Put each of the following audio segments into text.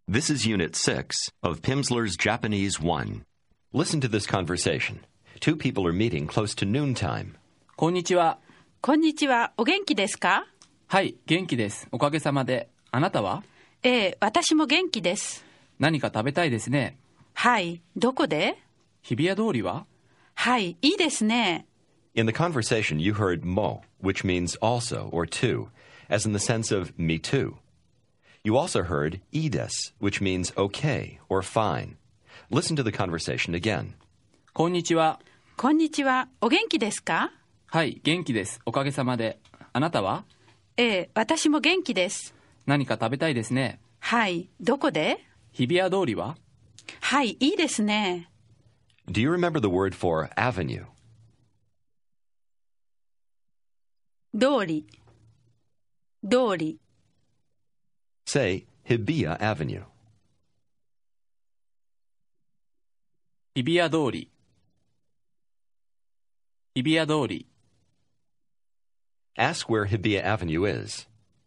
This is Unit 6 of Pimsleur's Japanese 1. Listen to this conversation. Two people are meeting close to noontime. こんにちは。 こんにちは。お元気ですか？ はい、元気です。おかげさまで。あなたは？ 私も元気です。 何か食べたいですね。 はい、どこで？ 日比谷通りは？ はい、いいですね。 In the conversation, you heard mo, which means also or too, as in the sense of me too. You also heardいいです, which means okay or fine. Listen to the conversation again. こんにちは。 こんにちは。お元気ですか？ はい、元気です。おかげさまで。あなたは？ 私も元気です。 何か食べたいですね。 はい、どこで？ 日比谷通りは？ はい、いいですね。 Do you remember the word for avenue? 通り、通り。 Say Hibiya Avenue. 日比谷通り。日比谷通り。 Ask where Hibiya Avenue is.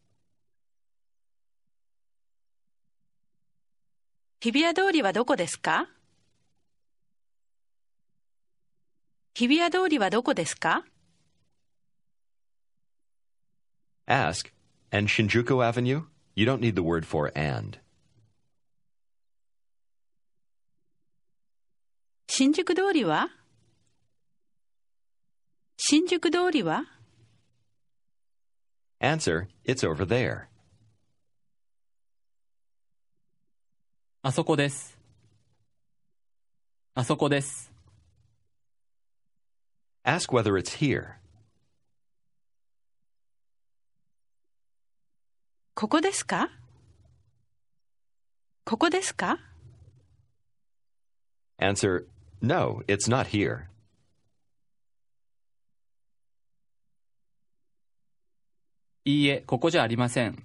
日比谷通りはどこですか？日比谷通りはどこですか？ Ask, and Shinjuku Avenue? You don't need the word for and. 新宿通りは？新宿通りは？ Answer, it's over there. あそこです。あそこです。 Ask whether it's here. ここですか？ここですか？ Answer, no, it's not here. いいえ、ここじゃありません。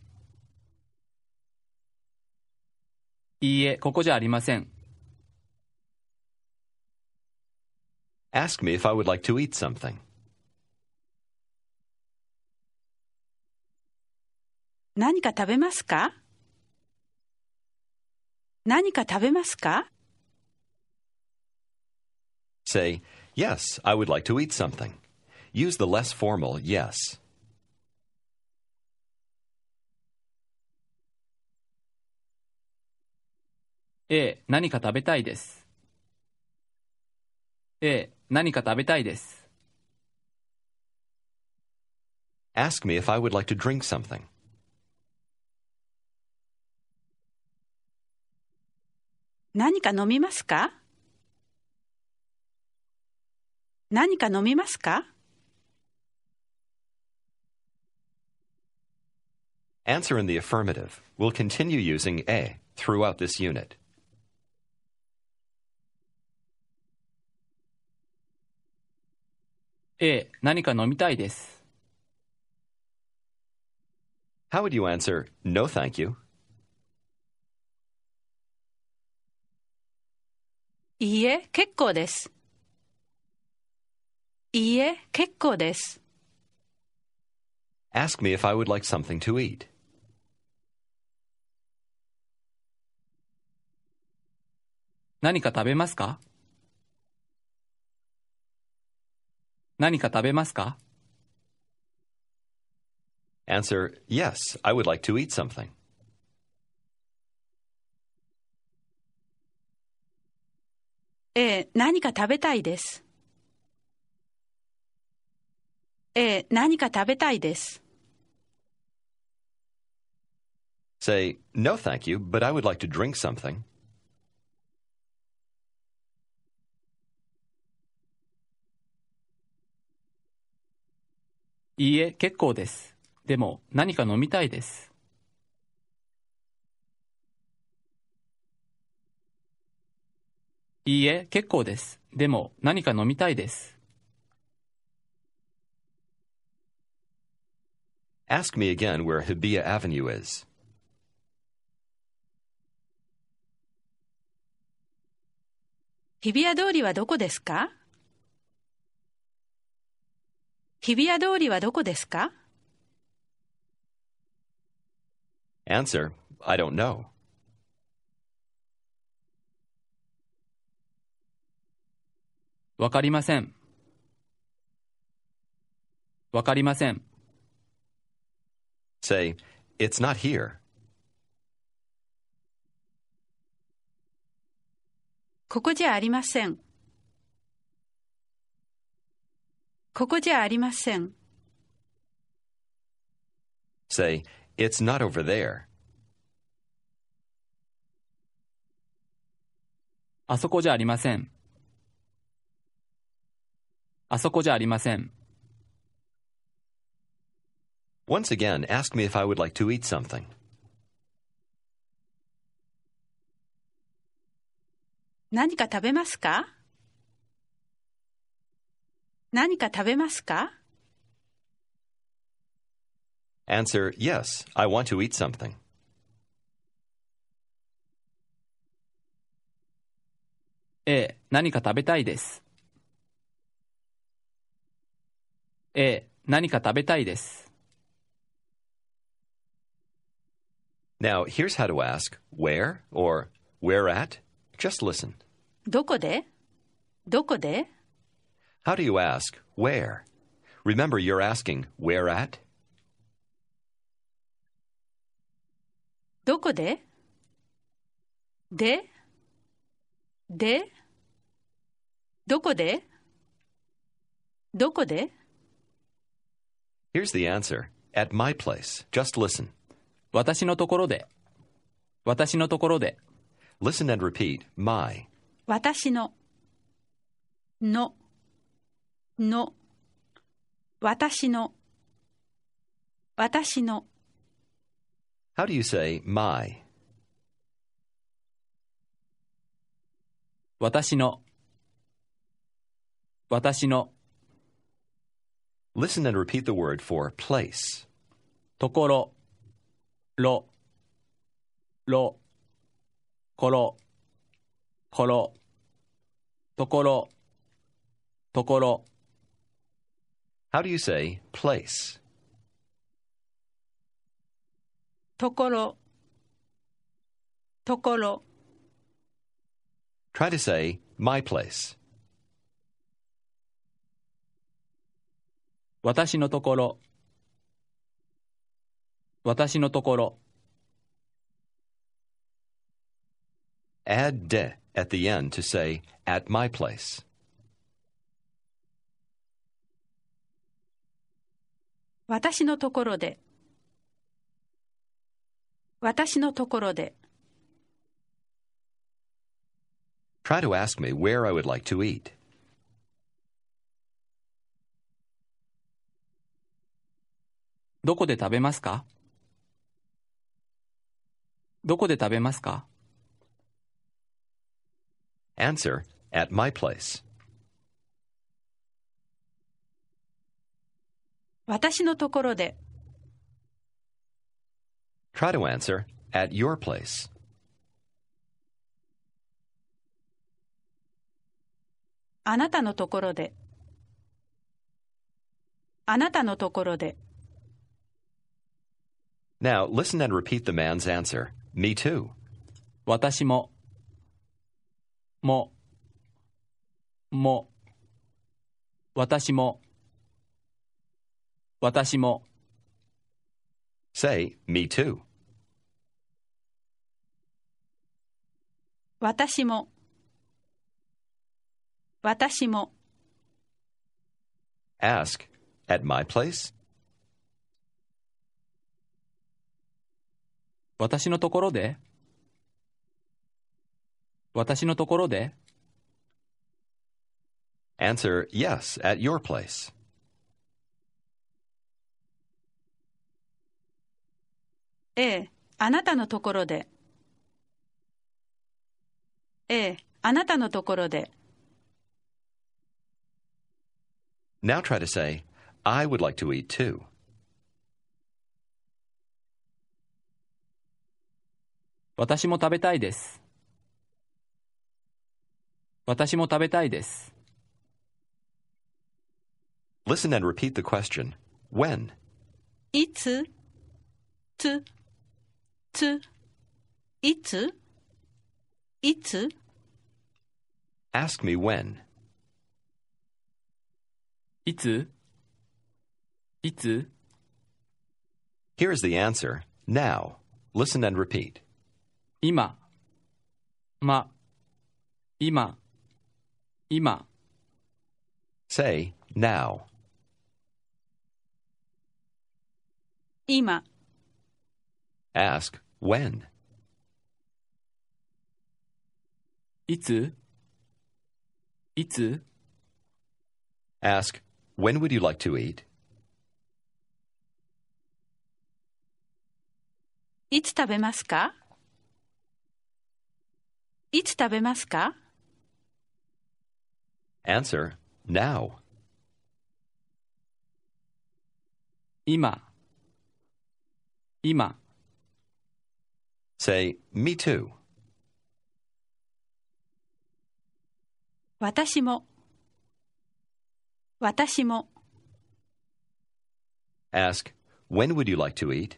いいえ、ここじゃありません。 Ask me if I would like to eat something. 何か食べますか？何か食べますか？ Say, yes, I would like to eat something. Use the less formal yes. 何か食べたいです。何か食べたいです。 Ask me if I would like to drink something. 何か飲みますか？何か飲みますか？ Answer in the affirmative. We'll continue using a throughout this unit. 何か飲みたいです。 How would you answer, no thank you? いいえ、結構です。いいえ、結構です。 Ask me if I would like something to eat. 何か食べますか？何か食べますか？ Answer, yes, I would like to eat something. 何か食べたいです。何か食べたいです。 Say, no thank you, but I would like to drink something. いいえ、結構です。でも、何か飲みたいです。いいえ、結構です。でも、何か飲みたいです。 Ask me again where Hibiya Avenue is. 日比谷通りはどこですか？日比谷通りはどこですか？ Answer, I don't know. わかりません。わかりません。 Say, it's not here. ここじゃありません。ここじゃありません。 Say, it's not over there. あそこじゃありません。あそこじゃありません。 Once again, ask me if I would like to eat something. 何か食べますか？何か食べますか？ Answer, yes, I want to eat something. ええ、何か食べたいです。ええ、何か食べたいです。 Now, here's how to ask where or where at. Just listen. どこで？どこで？ How do you ask where? Remember, you're asking where at? どこで？で？で？どこで？どこで？ Here's the answer. At my place. Just listen. 私のところで。私のところで。 Listen and repeat my. 私の。の。の。私の。私の。 How do you say my? 私の。私の。 Listen and repeat the word for place. ところ。ろ。ろ。ころ。ころ。ところ。ところ。 How do you say place? ところ。ところ。 Try to say my place. 私のところ。私のところ。 Add de at the end to say at my place. 私のところで。私のところで。 Try to ask me where I would like to eat. どこで食べますか？どこで食べますか？ Answer, at my place. 私のところで。 Try to answer, at your place. あなたのところで。あなたのところで。 Now, listen and repeat the man's answer. Me too. 私も。も。も。私も。私も。 Say, me too. 私も。私も。 Ask, at my place? 私のところで。私のところで。 Answer, yes, at your place. ええ、あなたのところで。ええ、あなたのところで。 Now try to say, I would like to eat too. 私も食べたいです。私も食べたいです。 Listen and repeat the question. When? いつ？つ。つ。いつ？いつ？ Ask me when. いつ Here is the answer, now. Listen and repeat. 今今 Say, now. 今、 Ask, when. いつ Ask, when would you like to eat? いつ食べますか？いつ食べますか？ Answer, now. 今 Say, me too. 私も Ask, when would you like to eat?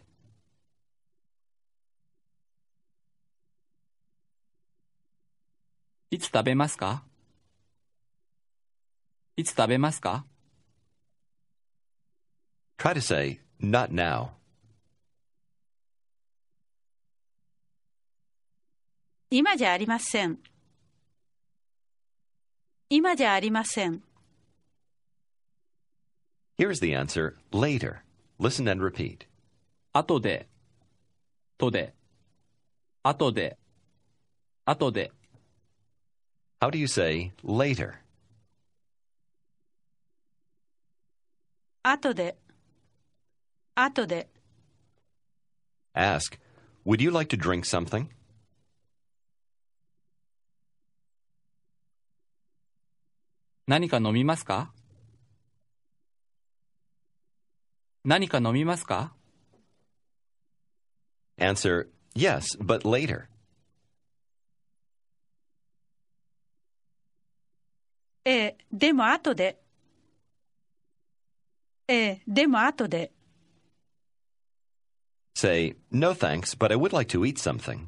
いつ食べますか Try to say, not now. 今じゃありません。今じゃありません。 Here's the answer, later. Listen and repeat. 後で How do you say later? 後で Ask, would you like to drink something? 何か飲みますか Answer, yes, but later. でも後で。でも後で。 Say, no thanks, but I would like to eat something.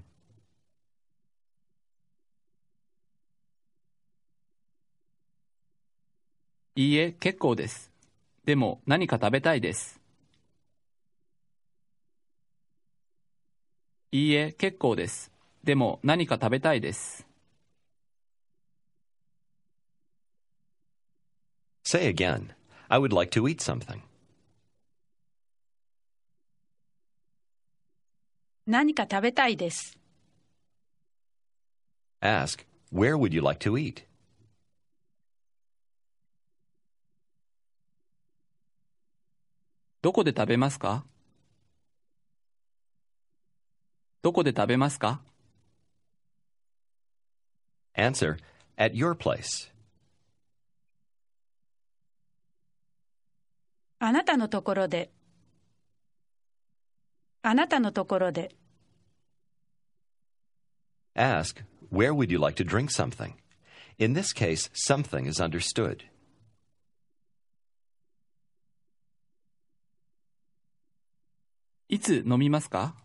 いいえ、結構です。でも何か食べたいです。いいえ、結構です。でも何か食べたいです。 Say again, I would like to eat something. 何か食べたいです。 Ask, where would you like to eat? どこで食べますか Answer, at your place. あなたのところで。 Ask, where would you like to drink something? In this case, something is understood. いつ飲みますか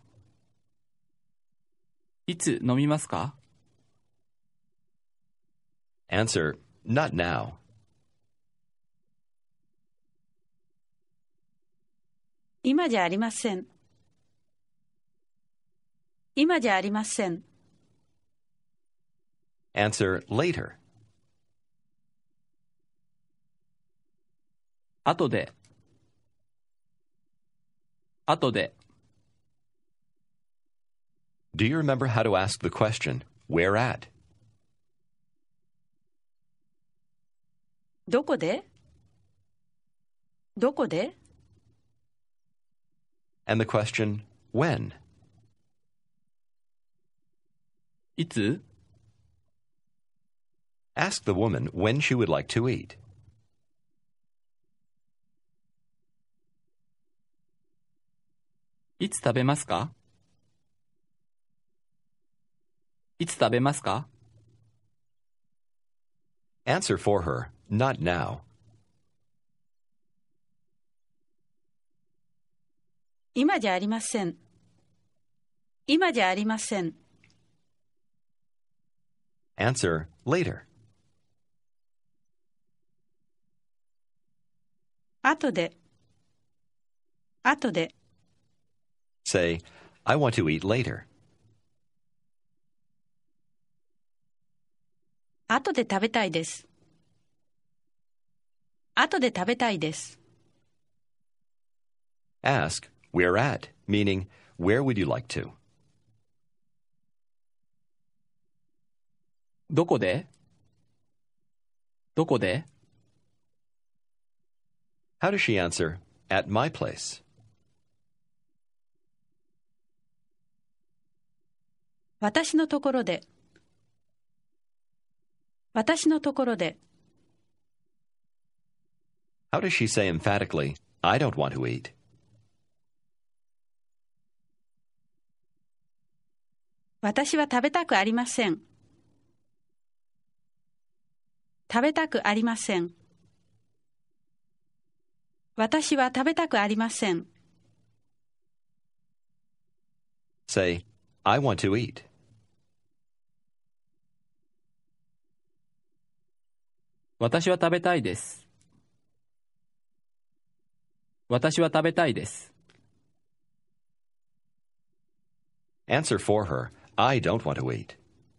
Answer, not now. 今じゃありません。 Answer, later. 後で Do you remember how to ask the question, where at? どこで And the question, when? いつ Ask the woman when she would like to eat. いつ食べますか Answer for her, not now. 今じゃありません。 Answer, later. 後で、後で、 Say, I want to eat later. 後で食べたいです。後で食べたいです。 Ask, where at? Meaning, where would you like to? どこでどこで How does she answer, at my place? 私のところで、私のところで、 How does she say emphatically, I don't want to eat? 私は食べたくありません。食べたくありません。私は食べたくありません。 Say, I want to eat. 私は食べたいです。私は食べたいです。 Answer for her, I don't want to eat.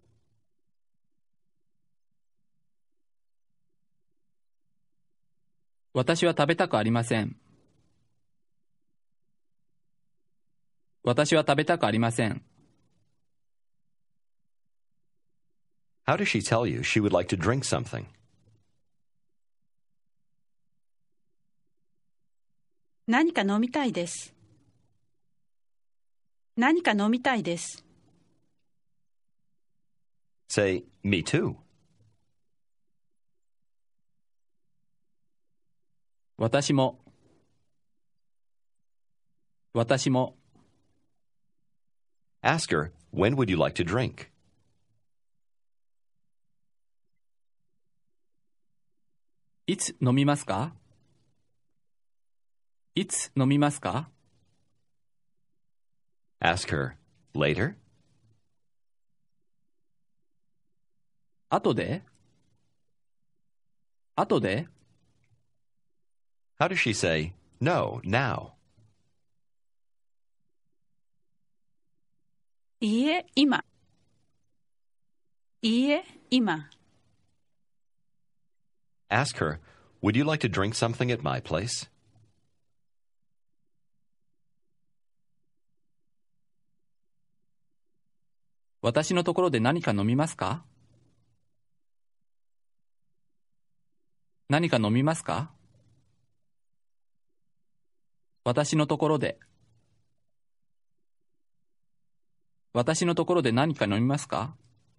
私は食べたくありません。私は食べたくありません。 How does she tell you she would like to drink something? 何か飲みたいです。何か飲みたいです。 Say, me too. 私も。私も。 Ask her, when would you like to drink? いつ飲みますかいつ飲みますか Ask her, later? 後で後で How does she say, no, now? いいえ、今。いいえ、今。 Ask her, would you like to drink something at my place? 私のところで何か飲みますか何か飲みますか私のところで。私のところで何か飲みますか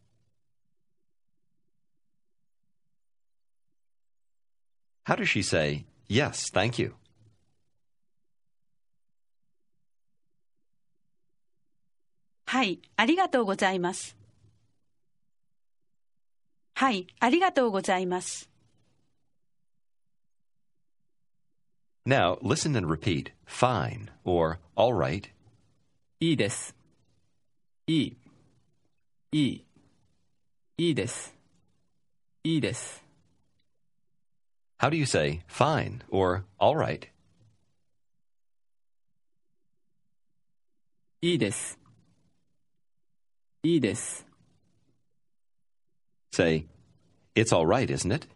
How does she say, yes, thank you? はい、ありがとうございます。はい、ありがとうございます。 Now, listen and repeat, fine, or all right. いいです。いい。いい。いいです。いいです。 How do you say, fine, or all right? いいです。いいです。 Say, it's all right, isn't it?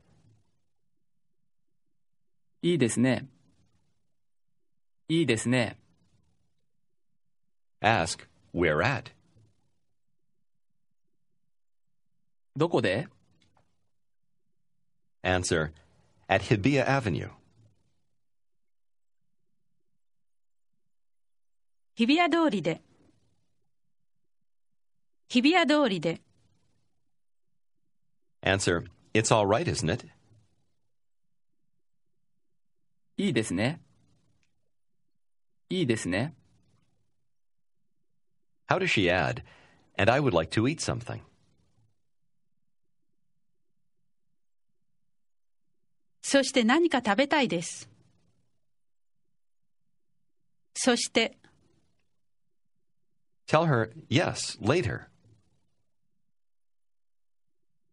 いいですね。いいですね。 Ask, where at? どこで Answer, at Hibiya Avenue. 日比谷通りで。日比谷通りで。 Answer, it's all right, isn't it? いいですね。いいですね。 How does she add, and I would like to eat something? そして何か食べたいです。そして。 Tell her, yes, later.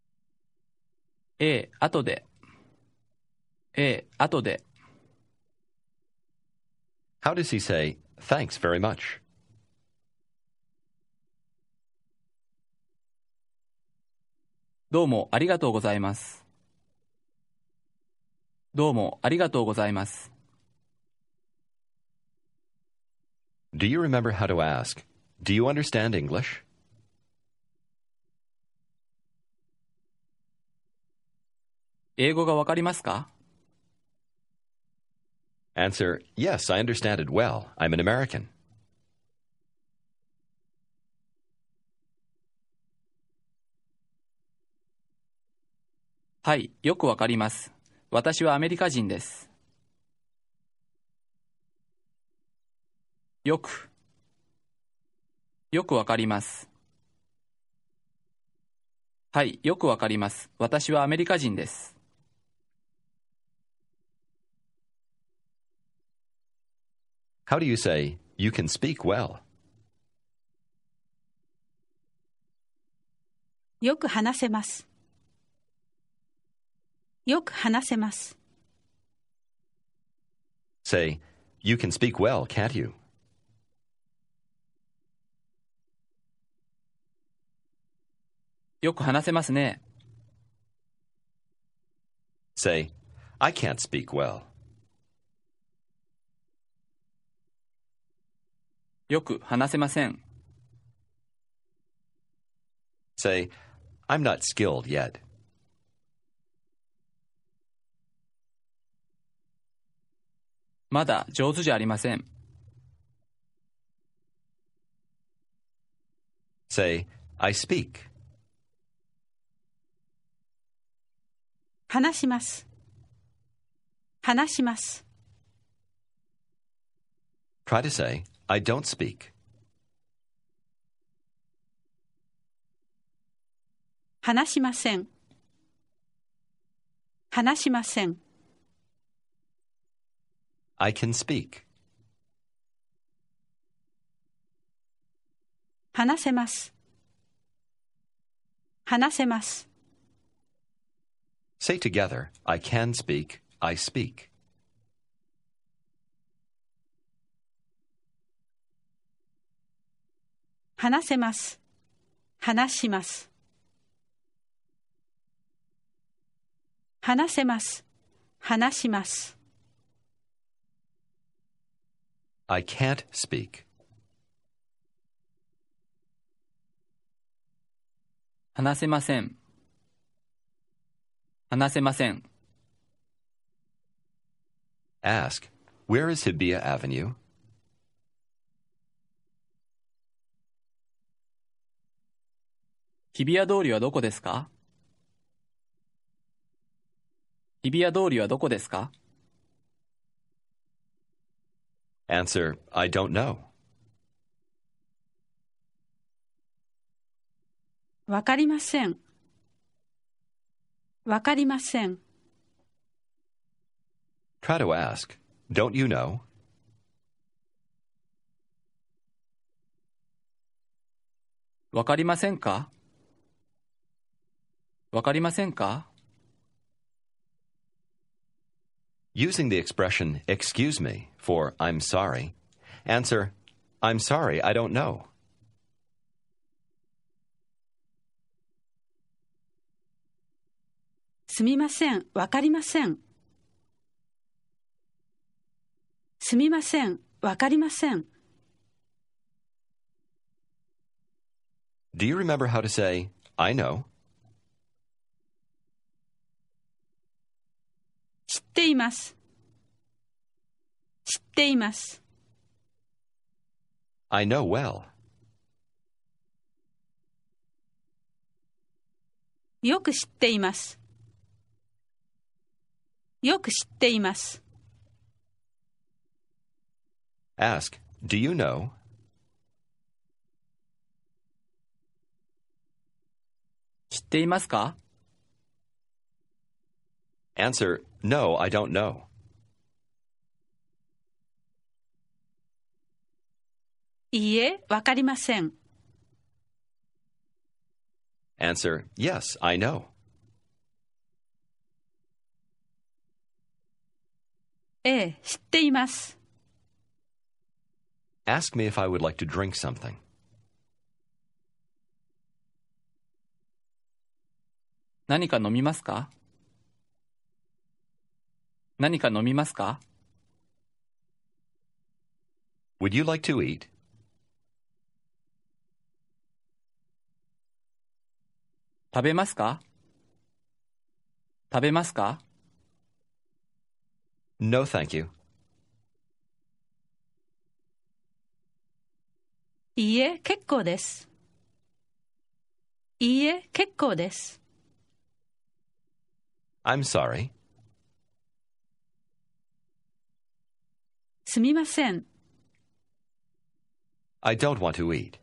後で。後で。 How does he say, thanks very much? どうもありがとうございます。どうもありがとうございます。 Do you remember how to ask, do you understand English? 英語がわかりますか？ Answer, yes, I understand it well. I'm an American. はい、よくわかります。私はアメリカ人です。よくわかります。はい、よくわかります。私はアメリカ人です。 How do you say, you can speak well? よく話せます。よく話せます。 Say, you can speak well, can't you? よく話せますね。 Say, I can't speak well. よく話せません。 Say, I'm not skilled yet. まだ上手じゃありません。 Say, I speak. 話します。話します。 Try to say, I don't speak. 話しません。話しません。 I can speak. 話せます。話せます。 Say together, I can speak, I speak. 話せます。話します。話せます。話します。 I can't speak. 話せません。話せません。 Ask, where is Hibiya Avenue? 日比谷通りはどこですか？日比谷通りはどこですか？ Answer, I don't know. わかりません。わかりません。 Try to ask, don't you know? わかりませんか？わかりませんか？ Using the expression, excuse me, for I'm sorry, answer, I'm sorry, I don't know. すみません。わかりません。すみません。わかりません。 Do you remember how to say, I know? 知っています。知っています。 I know well. よく知っています。よく知っています。 Ask, do you know? 知っていますか？ Answer, no, I don't know. いいえ、わかりません。 Answer, yes, I know. ええ、知っています。 Ask me if I would like to drink something. 何か飲みますか？何か飲みますか？ Would you like to eat? 食べますか？食べますか？ No, thank you. いいえ、結構です。いいえ、結構です。 I'm sorry. すみません。 I don't want to eat.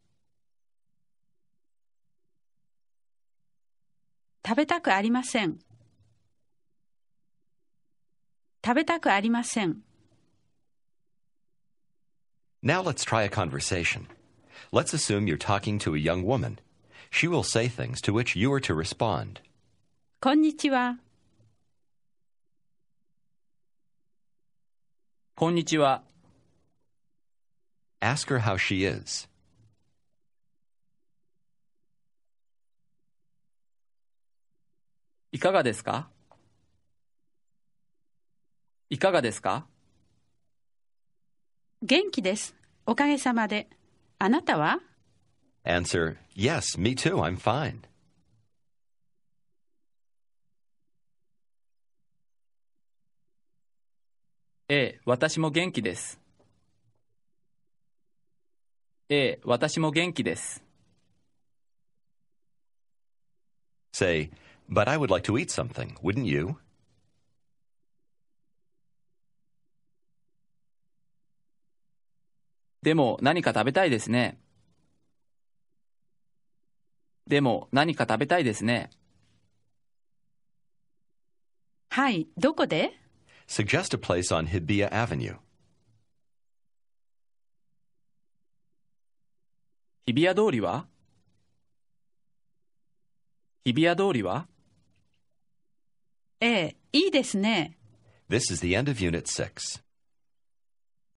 食べたくありません。食べたくありません。 Now let's try a conversation. Let's assume you're talking to a young woman. She will say things to which you are to respond. こんにちは。 こんにちは。 Ask her how she is. いかがですか？いかがですか？ 元気です。おかげさまで。あなたは？ Answer, yes, me too, I'm fine. ええ、私も元気です。ええ、私も元気です。 Say, but I would like to eat something, wouldn't you? でも何か食べたいですね。でも何か食べたいですね。 はい、どこで？ Suggest a place on Hibiya Avenue. 日比谷通りは？日比谷通りは？ ええ、いいですね。 This is the end of Unit 6.